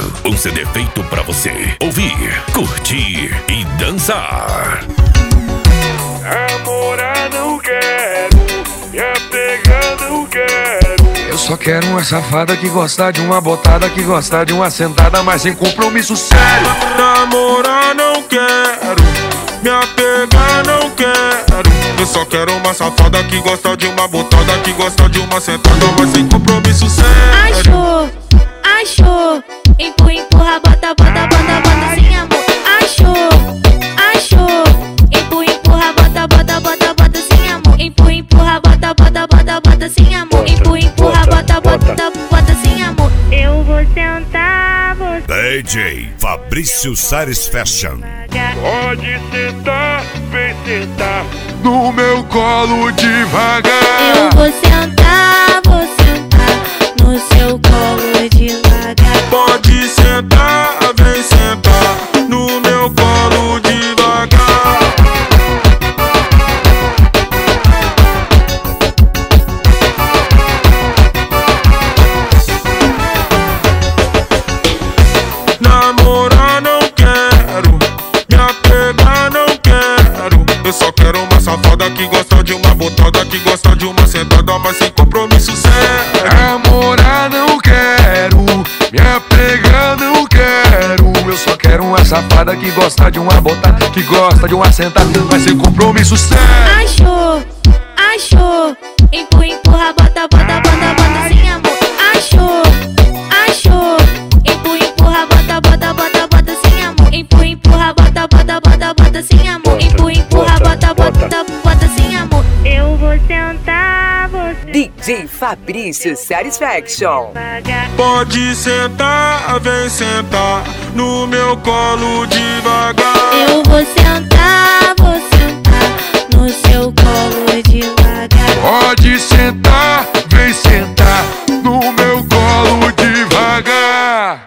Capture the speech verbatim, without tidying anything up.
Um C D feito pra você ouvir, curtir e dançar. Namorar não quero, me apegar não quero. Eu só quero uma safada que gosta de uma botada, que gosta de uma sentada, mas sem compromisso sério. Namorar não quero, me apegar não quero. Eu só quero uma safada que gosta de uma botada, que gosta de uma sentada, mas sem compromisso sério. Achou, achou, empurra, empurra, bota, bota, bota, bota sem amor. Achou, achou, empurra, empurra, bota, bota, bota, bota sem amor. Empurra, empurra, bota, bota, bota, bota sem amor. Empurra, empurra, bota, bota, bota sem amor. Eu vou sentar, você. D J Fabrício Sares Fashion. Pode sentar, vem sentar No meu colo devagar. Eu vou sentar, vou sentar no seu colo devagar. Pode sentar, vem sentar no meu colo devagar. Namorar não quero, me apegar não quero. Eu só quero uma safada que gosta de uma botada, que gosta de uma sentada, mas sem compromisso sério. Namorar não quero, me apegar não quero. Eu só quero uma safada que gosta de uma botada, que gosta de uma sentada, mas sem compromisso sério. Achou, achou, empurra, empurra, bota, bota, bota, bota sem amor. Achou, achou, empurra, empurra, bota, bota, bota, bota sem amor. Empurra, empurra, bota, bota, bota, bota sem amor. Empurra, empurra, bota, bota, bota sem amor. Eu vou sentar, você. D J Fabrício Satisfaction. Pode sentar, vem sentar no meu colo devagar.